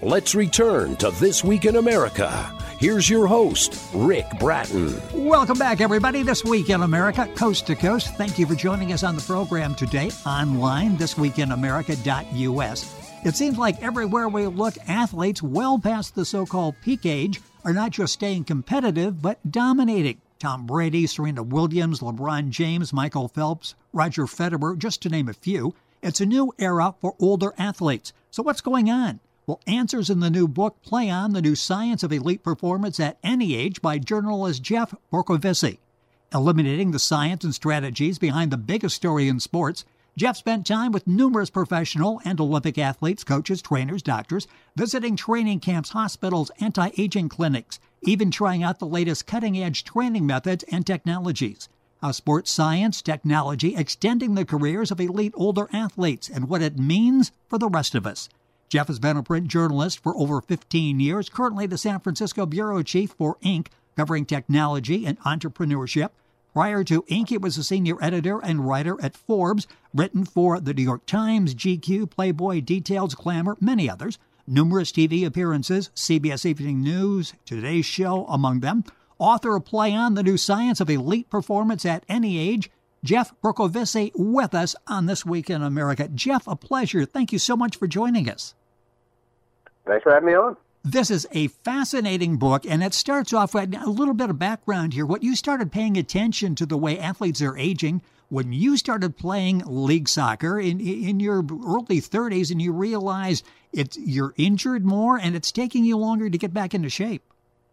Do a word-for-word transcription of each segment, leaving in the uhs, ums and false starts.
Let's return to This Week in America. Here's your host, Rick Bratton. Welcome back, everybody. This Week in America, coast to coast. Thank you for joining us on the program today, online, this week in america dot u s. It seems like everywhere we look, athletes well past the so-called peak age are not just staying competitive, but dominating. Tom Brady, Serena Williams, LeBron James, Michael Phelps, Roger Federer, just to name a few. It's a new era for older athletes. So what's going on? Well, answers in the new book play on the new science of elite performance at any age by journalist Jeff Bercovici. Eliminating the science and strategies behind the biggest story in sports, Jeff spent time with numerous professional and Olympic athletes, coaches, trainers, doctors, visiting training camps, hospitals, anti-aging clinics, even trying out the latest cutting-edge training methods and technologies. How sports science, technology, extending the careers of elite older athletes and what it means for the rest of us. Jeff has been a print journalist for over fifteen years, currently the San Francisco bureau chief for Inc, covering technology and entrepreneurship. Prior to Inc, he was a senior editor and writer at Forbes, written for The New York Times, G Q, Playboy, Details, Glamour, many others. Numerous T V appearances, C B S Evening News, Today's Show among them. Author of Play On, the new science of elite performance at any age. Jeff Bercovici with us on This Week in America. Jeff, a pleasure. Thank you so much for joining us. Thanks for having me on. This is a fascinating book, and it starts off with a little bit of background here. What you started paying attention to the way athletes are aging when you started playing league soccer in in your early thirties, and you realized it's you're injured more, and it's taking you longer to get back into shape.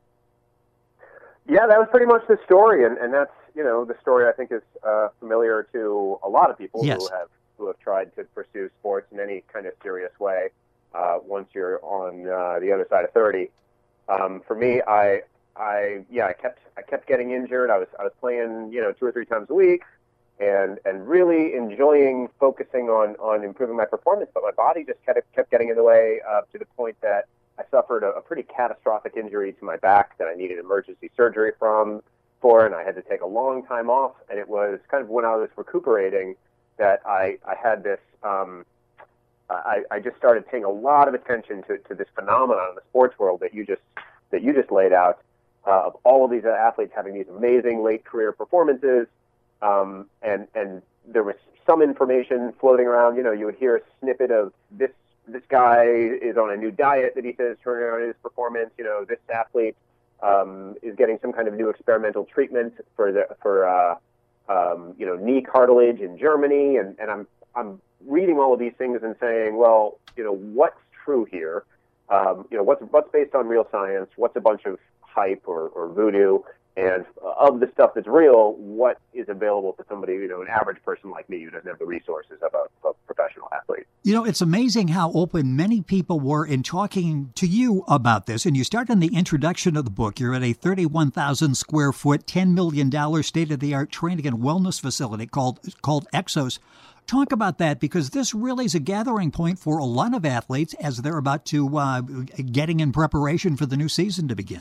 Yeah, that was pretty much the story, and, and that's you know the story I think is uh, familiar to a lot of people yes. who have who have tried to pursue sports in any kind of serious way. Uh, once you're on uh, the other side of thirty, um, for me, I, I, yeah, I kept, I kept getting injured. I was, I was playing, you know, two or three times a week, and and really enjoying focusing on, on improving my performance. But my body just kept, kept getting in the way uh, to the point that I suffered a, a pretty catastrophic injury to my back that I needed emergency surgery from for, and I had to take a long time off. And it was kind of when I was recuperating that I, I had this. Um, I, I just started paying a lot of attention to, to this phenomenon in the sports world that you just that you just laid out uh, of all of these athletes having these amazing late career performances, um, and and there was some information floating around. You know, you would hear a snippet of this this guy is on a new diet that he says turning around his performance. You know, this athlete um, is getting some kind of new experimental treatment for the for uh, um, you know knee cartilage in Germany, and, and I'm I'm reading all of these things and saying, well, you know, what's true here? Um, you know, what's what's based on real science? What's a bunch of hype or, or voodoo? And of the stuff that's real, what is available to somebody, you know, an average person like me who doesn't have the resources of a, a professional athlete? You know, it's amazing how open many people were in talking to you about this. And you start in the introduction of the book. You're at a thirty-one thousand square foot, ten million dollars state-of-the-art training and wellness facility called called Exos. Talk about that, because this really is a gathering point for a lot of athletes as they're about to uh, getting in preparation for the new season to begin.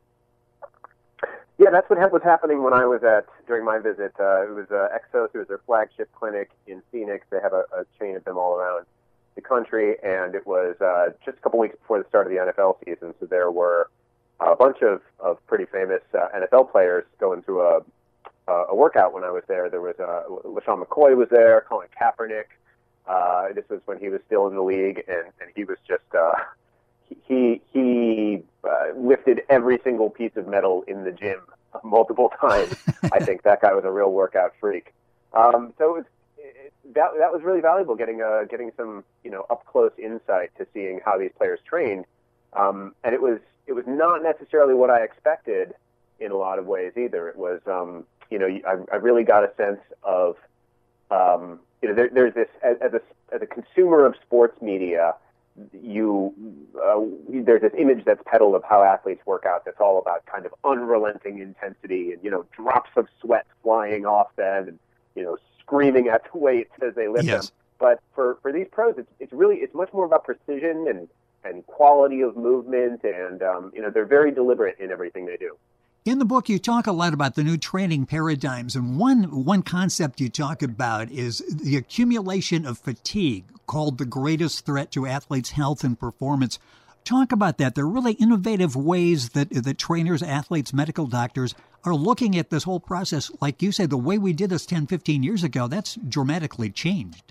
Yeah, that's what was happening when I was at, during my visit. Uh, it was uh, Exos, it was their flagship clinic in Phoenix. They have a, a chain of them all around the country, and it was uh, just a couple weeks before the start of the N F L season, so there were a bunch of, of pretty famous uh, N F L players going through a Uh, a workout when I was there. There was uh, LaShawn McCoy was there, Colin Kaepernick. Uh, this was when he was still in the league, and, and he was just uh, he he uh, lifted every single piece of metal in the gym multiple times. I think that guy was a real workout freak. Um, so it was it, that that was really valuable, getting uh, getting some you know up close insight to seeing how these players trained, um, and it was it was not necessarily what I expected in a lot of ways either. It was um, You know, I, I really got a sense of, um, you know, there, there's this, as, as, a, as a consumer of sports media, you, uh, there's this image that's peddled of how athletes work out that's all about kind of unrelenting intensity and, you know, drops of sweat flying off them and, you know, screaming at the weights as they lift yes. them. But for, for these pros, it's, it's really, it's much more about precision and, and quality of movement. And, um, you know, they're very deliberate in everything they do. In the book, you talk a lot about the new training paradigms, and one one concept you talk about is the accumulation of fatigue, called the greatest threat to athletes' health and performance. Talk about that. There are really innovative ways that, that trainers, athletes, medical doctors are looking at this whole process. Like you said, the way we did this ten, fifteen years ago, that's dramatically changed.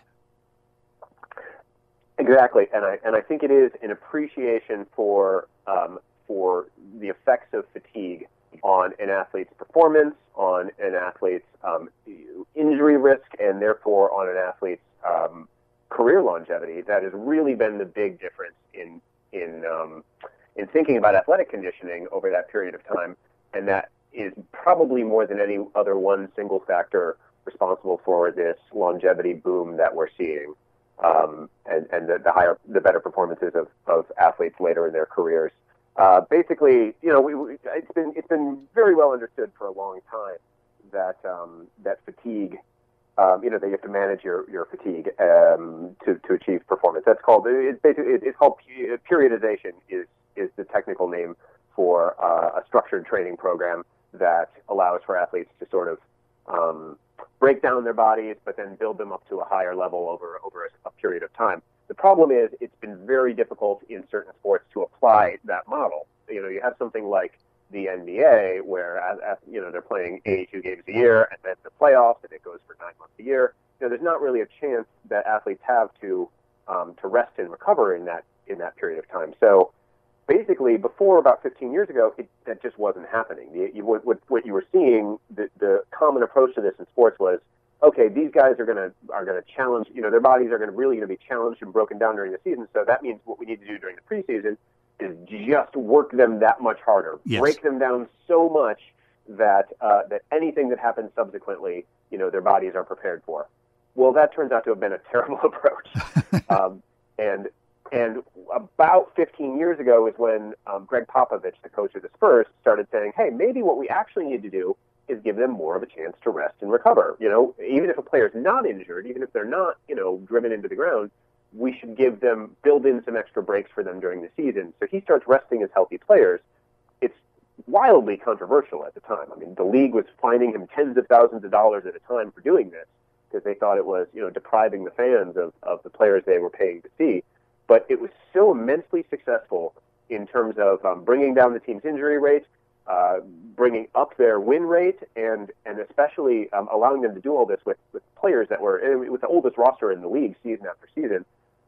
Exactly, and I and I think it is an appreciation for um, for the effects of fatigue on an athlete's performance, on an athlete's um, injury risk, and therefore on an athlete's um, career longevity. That has really been the big difference in in um, in thinking about athletic conditioning over that period of time, and that is probably more than any other one single factor responsible for this longevity boom that we're seeing. Um, and, and the, the higher, the better performances of, of athletes later in their careers. Uh, basically, you know, we, we, it's been it's been very well understood for a long time that um, that fatigue, um, you know, that you have to manage your your fatigue um, to to achieve performance. That's called it's basically it's called periodization is is the technical name for uh, a structured training program that allows for athletes to sort of um, break down their bodies, but then build them up to a higher level over over a, a period of time. The problem is it's been very difficult in certain sports to apply that model. You know, you have something like the N B A where, as, as, you know, they're playing eighty-two games a year, and then the playoffs, and it goes for nine months a year. You know, there's not really a chance that athletes have to um, to rest and recover in that in that period of time. So, basically, before about fifteen years ago, it, that just wasn't happening. The, you, what, what you were seeing, the, the common approach to this in sports was, okay, these guys are going to are going to challenge. You know, their bodies are going to really going to be challenged and broken down during the season. So that means what we need to do during the preseason is just work them that much harder, yes. break them down so much that uh, that anything that happens subsequently, you know, their bodies are prepared for. Well, that turns out to have been a terrible approach, um, and. And about fifteen years ago is when um, Greg Popovich, the coach of the Spurs, started saying, hey, maybe what we actually need to do is give them more of a chance to rest and recover. You know, even if a player's not injured, even if they're not, you know, driven into the ground, we should give them, build in some extra breaks for them during the season. So he starts resting his healthy players. It's wildly controversial at the time. I mean, the league was fining him tens of thousands of dollars at a time for doing this because they thought it was, you know, depriving the fans of, of the players they were paying to see. But it was so immensely successful in terms of um, bringing down the team's injury rate, uh, bringing up their win rate, and and especially um, allowing them to do all this with, with players that were with the oldest roster in the league season after season.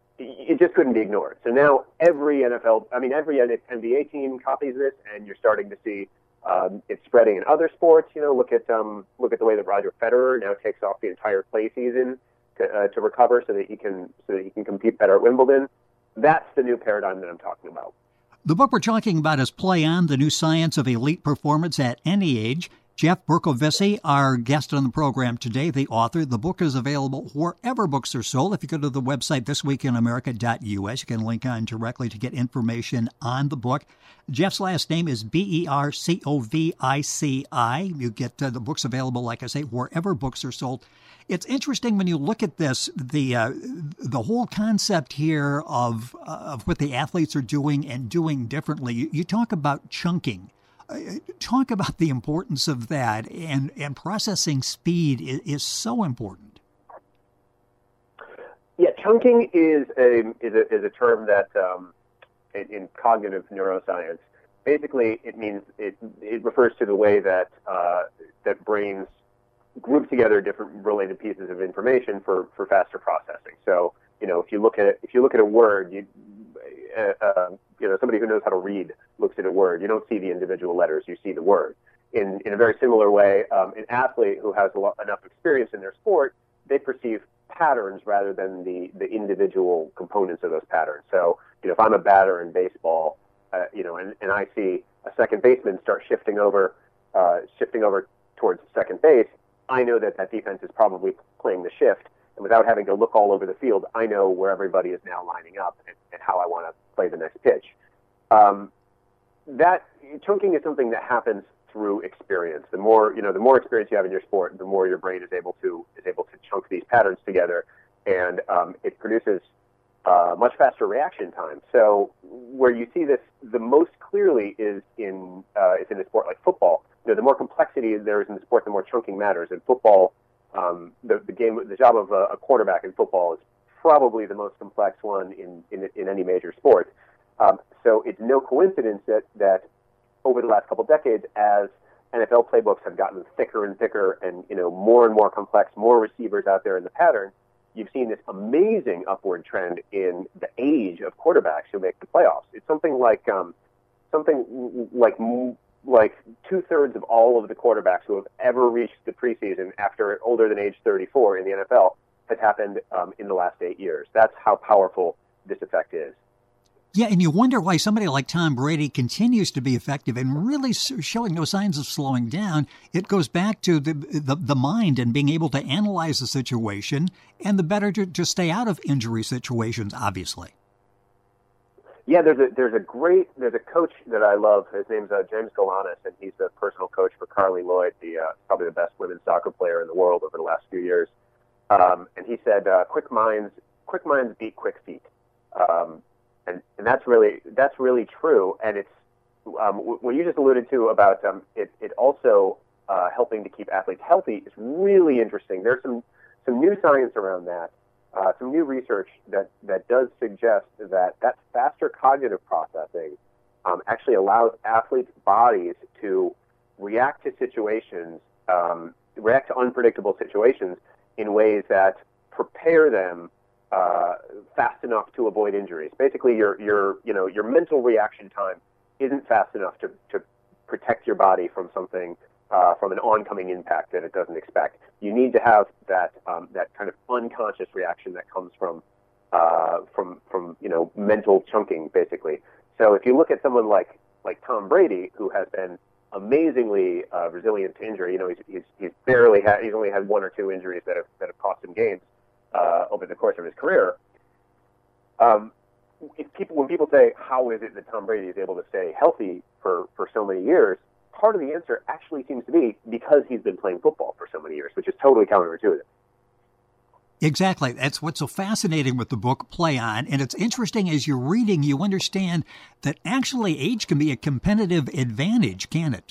It just couldn't be ignored. So now every N F L, I mean every N B A team copies this, and you're starting to see um, it spreading in other sports. You know, look at um, look at the way that Roger Federer now takes off the entire clay season to, uh, to recover so that he can so that he can compete better at Wimbledon. That's the new paradigm that I'm talking about. The book we're talking about is Play On, The New Science of Elite Performance at Any Age. Jeff Bercovici, our guest on the program today, the author. The book is available wherever books are sold. If you go to the website this week in america dot u s, you can link on directly to get information on the book. Jeff's last name is B E R C O V I C I. You get uh, the books available, like I say, wherever books are sold. It's interesting when you look at this, the uh, the whole concept here of uh, of what the athletes are doing and doing differently. You, you talk about chunking. Uh, talk about the importance of that, and, and processing speed is, is so important. Yeah, chunking is a is a, is a term that um, in, in cognitive neuroscience, basically it means it it refers to the way that uh, that brains group together different related pieces of information for, for faster processing. So, you know, if you look at if you look at a word, you uh, uh, you know, somebody who knows how to read looks at a word. You don't see the individual letters; you see the word. In in a very similar way, um, an athlete who has a lot, enough experience in their sport, they perceive patterns rather than the the individual components of those patterns. So, you know, if I'm a batter in baseball, uh, you know, and, and I see a second baseman start shifting over, uh, shifting over towards second base, I know that that defense is probably playing the shift, and without having to look all over the field, I know where everybody is now lining up and, and how I want to play the next pitch. Um, that chunking is something that happens through experience. The more you know, the more experience you have in your sport, the more your brain is able to is able to chunk these patterns together, and um, it produces uh, much faster reaction time. So where you see this the most clearly is in uh, is in a sport like football. You know, the more complexity there is in the sport, the more chunking matters. In football, um, the, the game, the job of a, a quarterback in football is probably the most complex one in, in, in any major sport. Um, so it's no coincidence that, that over the last couple of decades, as N F L playbooks have gotten thicker and thicker and, you know, more and more complex, more receivers out there in the pattern, you've seen this amazing upward trend in the age of quarterbacks who make the playoffs. It's something like um, something like like two-thirds of all of the quarterbacks who have ever reached the preseason after older than age thirty-four in the N F L has happened um, in the last eight years. That's how powerful this effect is. Yeah, and you wonder why somebody like Tom Brady continues to be effective and really showing no signs of slowing down. It goes back to the the, the mind and being able to analyze the situation, and the better to, to stay out of injury situations, obviously. Yeah, there's a there's a great there's a coach that I love. His name's uh, James Galanis, and he's the personal coach for Carly Lloyd, the uh, probably the best women's soccer player in the world over the last few years. Um, and he said, uh, "Quick minds, quick minds beat quick feet." Um, And, and that's really that's really true. And it's um, what you just alluded to about um, it, it also uh, helping to keep athletes healthy is really interesting. There's some some new science around that, uh, some new research that, that does suggest that that faster cognitive processing um, actually allows athletes' bodies to react to situations, um, react to unpredictable situations in ways that prepare them Uh, fast enough to avoid injuries. Basically, your your you know your mental reaction time isn't fast enough to, to protect your body from something uh, from an oncoming impact that it doesn't expect. You need to have that um, that kind of unconscious reaction that comes from uh, from from you know mental chunking, basically. So if you look at someone like like Tom Brady, who has been amazingly uh, resilient to injury, you know he's he's, he's barely had he's only had one or two injuries that have that have cost him games Uh, over the course of his career. Um, if people, when people say, how is it that Tom Brady is able to stay healthy for, for so many years, part of the answer actually seems to be because he's been playing football for so many years, which is totally counterintuitive. Exactly. That's what's so fascinating with the book Play On. And it's interesting as you're reading, you understand that actually age can be a competitive advantage, can it?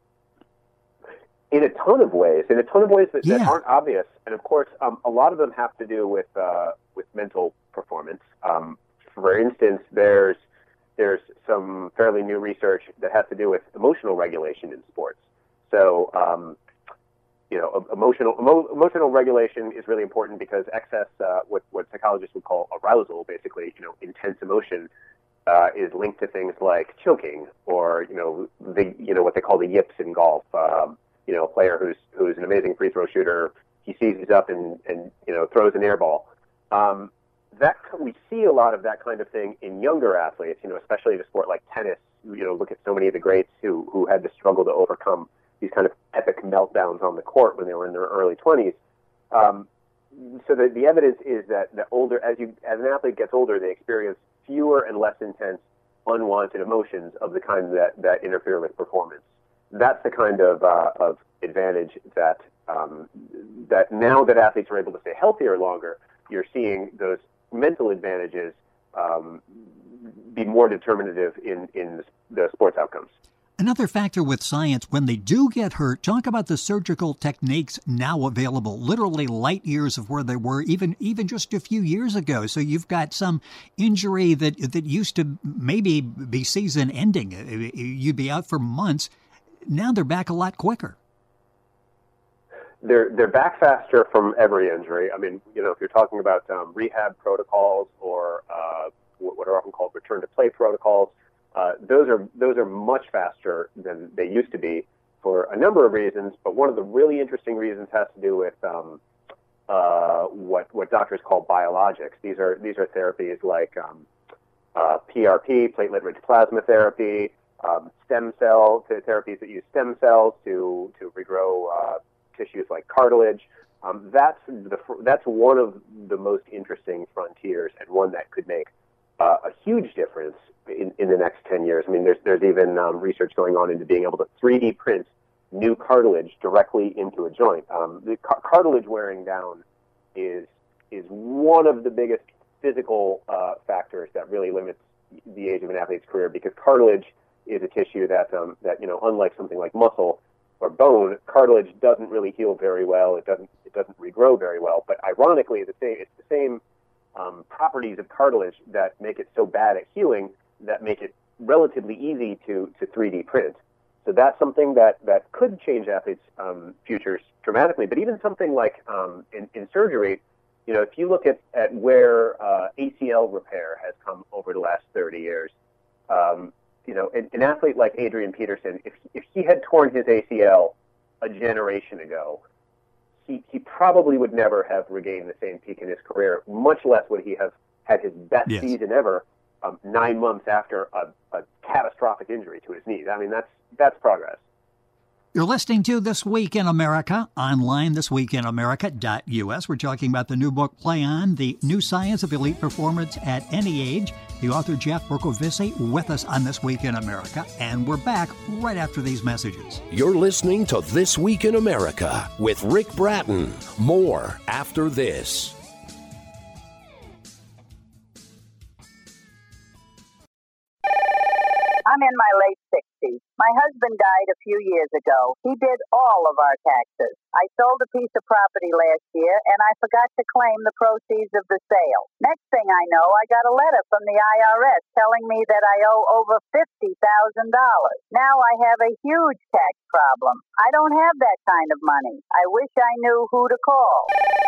In a ton of ways, in a ton of ways that, yeah. that aren't obvious, and of course, um, a lot of them have to do with uh, with mental performance. Um, for instance, there's there's some fairly new research that has to do with emotional regulation in sports. So, um, you know, emotional emo- emotional regulation is really important because excess, uh, what what psychologists would call arousal, basically, you know, intense emotion, uh, is linked to things like choking or you know the you know what they call the yips in golf. Um, You know, a player who's who's an amazing free throw shooter, he seizes up and, and you know throws an air ball. Um, that we see a lot of that kind of thing in younger athletes. You know, especially in a sport like tennis. You know, look at so many of the greats who who had to struggle to overcome these kind of epic meltdowns on the court when they were in their early twenties. Um, so the the evidence is that the older as you as an athlete gets older, they experience fewer and less intense unwanted emotions of the kind that that interfere with performance. That's the kind of uh, of advantage that um, that now that athletes are able to stay healthier longer, you're seeing those mental advantages um, be more determinative in, in the sports outcomes. Another factor with science, when they do get hurt, talk about the surgical techniques now available, literally light years of where they were even even just a few years ago. So you've got some injury that that used to maybe be season ending. You'd be out for months. Now they're back a lot quicker. They're they're back faster from every injury. I mean, you know, if you're talking about um, rehab protocols or uh, what are often called return to play protocols, uh, those are those are much faster than they used to be for a number of reasons. But one of the really interesting reasons has to do with um, uh, what what doctors call biologics. These are these are therapies like um, uh, P R P, platelet-rich plasma therapy. Um, stem cell therapies that use stem cells to to regrow uh, tissues like cartilage. Um, that's the that's one of the most interesting frontiers, and one that could make uh, a huge difference in, in the next ten years. I mean, there's there's even um, research going on into being able to three D print new cartilage directly into a joint. Um, the car- cartilage wearing down is is one of the biggest physical uh, factors that really limits the age of an athlete's career, because cartilage is a tissue that, um, that you know, unlike something like muscle or bone, cartilage doesn't really heal very well. It doesn't it doesn't regrow very well. But ironically, the same, it's the same um, properties of cartilage that make it so bad at healing that make it relatively easy to, to three D print. So that's something that, that could change athletes' um, futures dramatically. But even something like um, in, in surgery, you know, if you look at, at where uh, A C L repair has come over the last thirty years, um, you know, an, an athlete like Adrian Peterson, if, if he had torn his A C L a generation ago, he, he probably would never have regained the same peak in his career, much less would he have had his best yes. season ever um, nine months after a, a catastrophic injury to his knees. I mean, that's that's progress. You're listening to This Week in America, online, this week in america dot u s. We're talking about the new book, Play On, The New Science of Elite Performance at Any Age. The author, Jeff Bercovici, with us on This Week in America. And we're back right after these messages. You're listening to This Week in America with Rick Bratton. More after this. I'm in my late sixties. My husband died a few years ago. He did all of our taxes. I sold a piece of property last year, and I forgot to claim the proceeds of the sale. Next thing I know, I got a letter from the I R S telling me that I owe over fifty thousand dollars. Now I have a huge tax problem. I don't have that kind of money. I wish I knew who to call.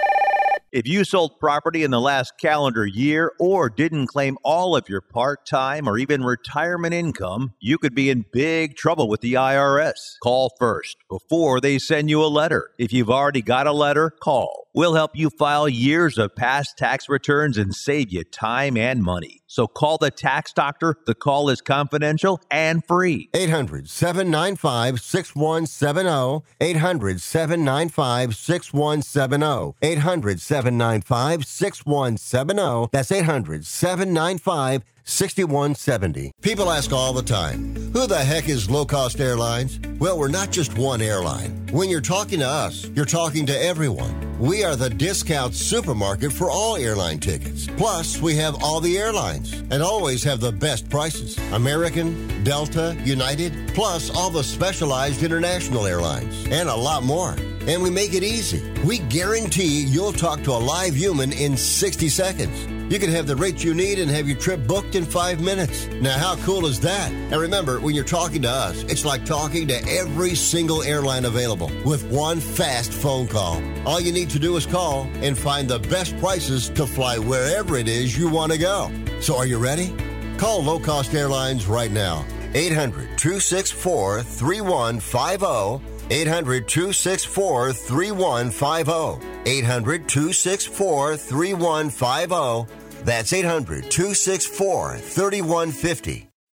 If you sold property in the last calendar year or didn't claim all of your part-time or even retirement income, you could be in big trouble with the I R S. Call first before they send you a letter. If you've already got a letter, call. We'll help you file years of past tax returns and save you time and money. So call the tax doctor. The call is confidential and free. eight hundred, seven nine five, six one seven zero. eight hundred, seven nine five, six one seven zero. eight hundred, seven nine five, six one seven zero. That's eight hundred, seven nine five, six one seven zero. People ask all the time, who the heck is Low Cost Airlines? Well, we're not just one airline. When you're talking to us, you're talking to everyone. We are the discount supermarket for all airline tickets. Plus, we have all the airlines and always have the best prices. American, Delta, United, plus all the specialized international airlines and a lot more. And we make it easy. We guarantee you'll talk to a live human in sixty seconds. You can have the rates you need and have your trip booked in five minutes. Now, how cool is that? And remember, when you're talking to us, it's like talking to every single airline available with one fast phone call. All you need to do is call and find the best prices to fly wherever it is you want to go. So are you ready? Call Low Cost Airlines right now. eight hundred, two six four, three one five zero. eight hundred, two six four, three one five zero. eight hundred, two six four, three one five zero. That's eight hundred, two six four, three one five zero.